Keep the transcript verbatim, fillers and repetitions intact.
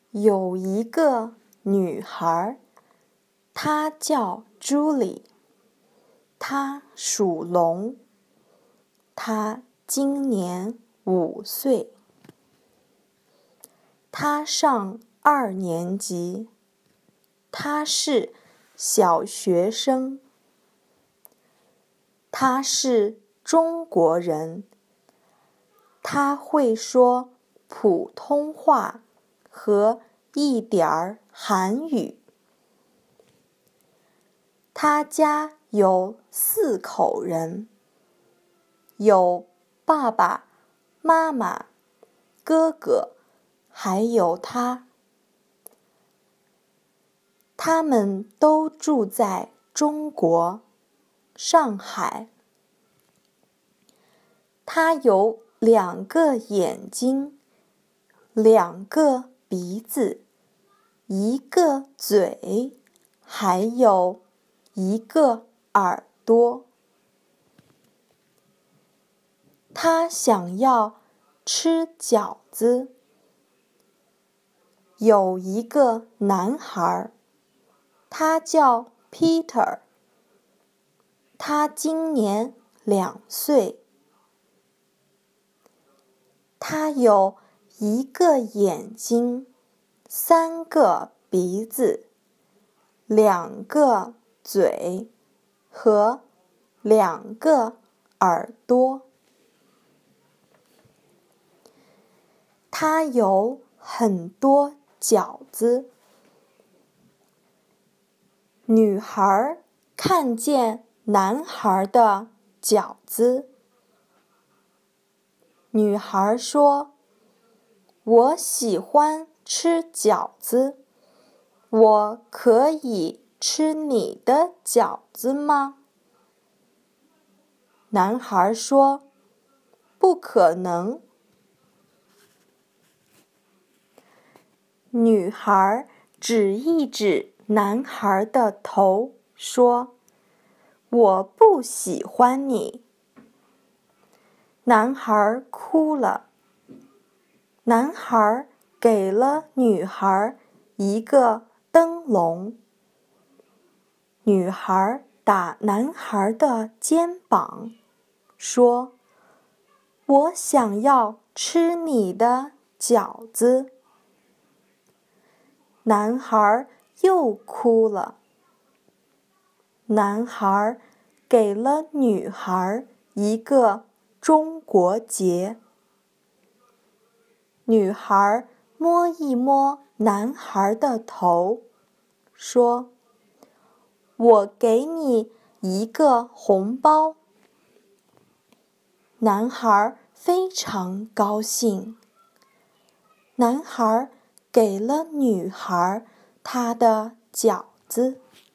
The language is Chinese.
有一个女孩，她叫朱莉，她属龙，她今年五岁，她上二年级，她是小学生，她是中国人，她会说普通话和一点儿韩语。他家有四口人，有爸爸妈妈、哥哥，还有他。他们都住在中国上海。他有两个眼睛，两个鼻子，一个嘴，还有一个耳朵。他想要吃饺子。有一个男孩，他叫 Peter， 他今年两岁。他有一个眼睛，三个鼻子，两个嘴和两个耳朵。他有很多饺子。女孩看见男孩的饺子。女孩说：“我喜欢吃饺子，我可以吃你的饺子吗？”男孩说：“不可能。”女孩指一指男孩的头，说：“我不喜欢你。”男孩哭了。男孩给了女孩一个灯笼。女孩打男孩的肩膀，说：“我想要吃你的饺子。”男孩又哭了。男孩给了女孩一个中国结。女孩摸一摸男孩的头，说：“我给你一个红包。”男孩非常高兴。男孩给了女孩她的饺子。